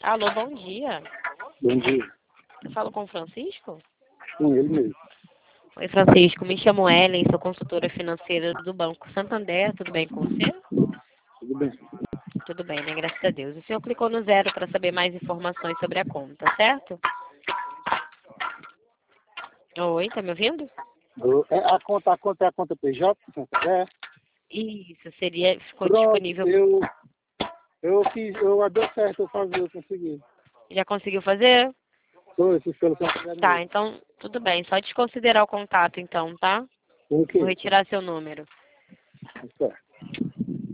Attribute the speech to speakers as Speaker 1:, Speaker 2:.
Speaker 1: Alô, bom dia.
Speaker 2: Bom dia.
Speaker 1: Eu falo com o Francisco?
Speaker 2: Com ele mesmo.
Speaker 1: Oi, Francisco. Me chamo Ellen, sou consultora financeira do Banco Santander. Tudo bem com você?
Speaker 2: Tudo bem?
Speaker 1: Tudo bem, né? Graças a Deus. O senhor clicou no 0 para saber mais informações sobre a conta, certo? Oi, tá me ouvindo?
Speaker 2: A conta é a conta PJ? É.
Speaker 1: Isso, ficou
Speaker 2: Pronto,
Speaker 1: disponível.
Speaker 2: eu deu certo, eu consegui.
Speaker 1: Já conseguiu fazer?
Speaker 2: Foi, fiz pelo Santander
Speaker 1: Tá,
Speaker 2: mesmo.
Speaker 1: então, tudo bem. Só desconsiderar o contato, então, tá?
Speaker 2: O
Speaker 1: Vou
Speaker 2: quê?
Speaker 1: retirar seu número.
Speaker 2: Certo.